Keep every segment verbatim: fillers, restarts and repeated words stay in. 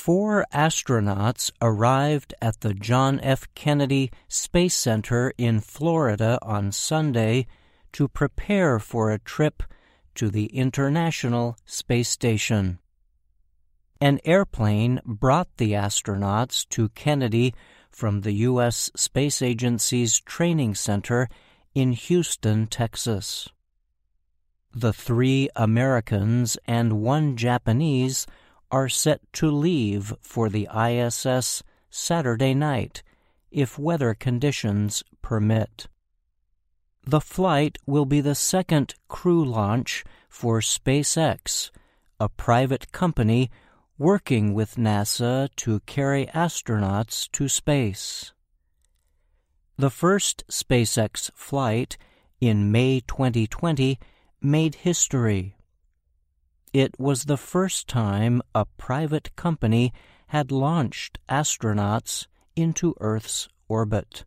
Four astronauts arrived at the John F. Kennedy Space Center in Florida on Sunday to prepare for a trip to the International Space Station. An airplane brought the astronauts to Kennedy from the U S Space Agency's training center in Houston, Texas. The three Americans and one Japanese are set to leave for the I S S Saturday night, if weather conditions permit. The flight will be the second crew launch for SpaceX, a private company working with NASA to carry astronauts to space. The first SpaceX flight in May twenty twenty made history. It was the first time a private company had launched astronauts into Earth's orbit.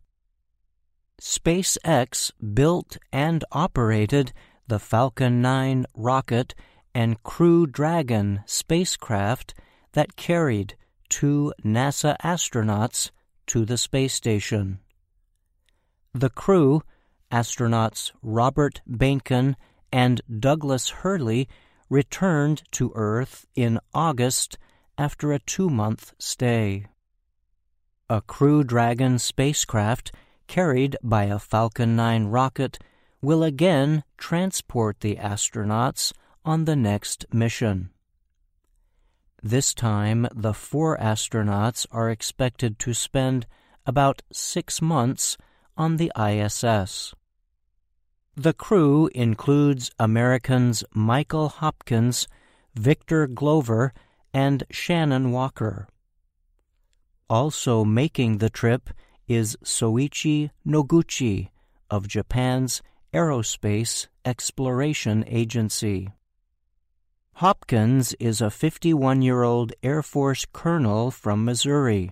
SpaceX built and operated the Falcon nine rocket and Crew Dragon spacecraft that carried two NASA astronauts to the space station. The crew, astronauts Robert Behnken and Douglas Hurley, returned to Earth in August after a two-month stay. A Crew Dragon spacecraft carried by a Falcon nine rocket will again transport the astronauts on the next mission. This time, the four astronauts are expected to spend about six months on the I S S. The crew includes Americans Michael Hopkins, Victor Glover, and Shannon Walker. Also making the trip is Soichi Noguchi of Japan's Aerospace Exploration Agency. Hopkins is a fifty-one-year-old Air Force colonel from Missouri.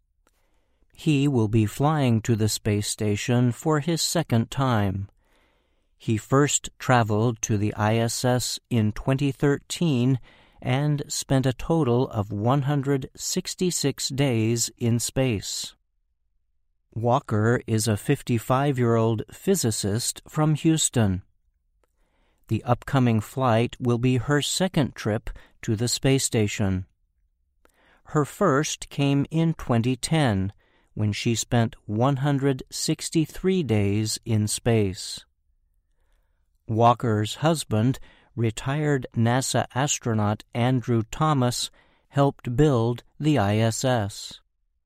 He will be flying to the space station for his second time. He first traveled to the I S S in twenty thirteen and spent a total of one hundred sixty-six days in space. Walker is a fifty-five-year-old physicist from Houston. The upcoming flight will be her second trip to the space station. Her first came in twenty ten, when she spent one hundred sixty-three days in space. Walker's husband, retired NASA astronaut Andrew Thomas, helped build the I S S.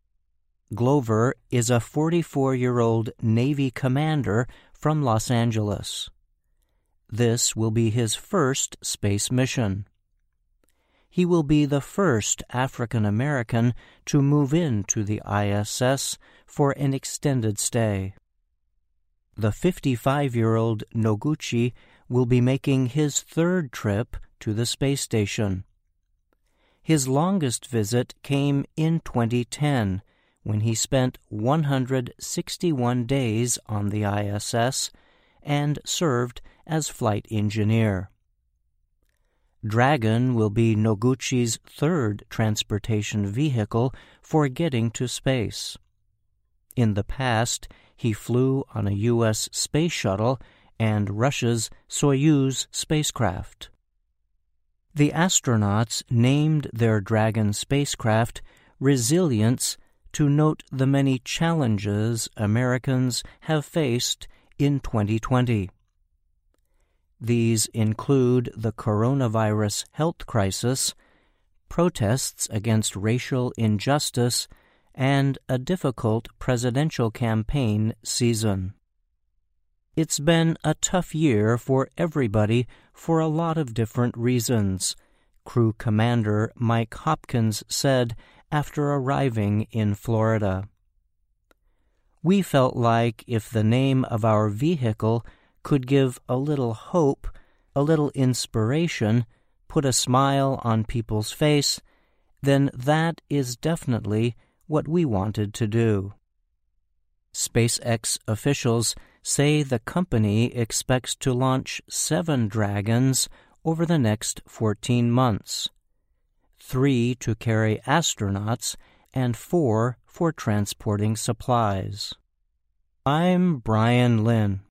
Glover is a forty-four-year-old Navy commander from Los Angeles. This will be his first space mission. He will be the first African American to move into the I S S for an extended stay. The fifty-five-year-old Noguchi will be making his third trip to the space station. His longest visit came in twenty ten, when he spent one hundred sixty-one days on the I S S and served as flight engineer. Dragon will be Noguchi's third transportation vehicle for getting to space. In the past, he flew on a U S space shuttle and Russia's Soyuz spacecraft. The astronauts named their Dragon spacecraft Resilience to note the many challenges Americans have faced in twenty twenty. These include the coronavirus health crisis, protests against racial injustice, and a difficult presidential campaign season. It's been a tough year for everybody for a lot of different reasons, Crew Commander Mike Hopkins said after arriving in Florida. We felt like if the name of our vehicle could give a little hope, a little inspiration, put a smile on people's face, then that is definitely what we wanted to do. SpaceX officials say the company expects to launch seven Dragons over the next fourteen months. three to carry astronauts, and four for transporting supplies. I'm Brian Lynn.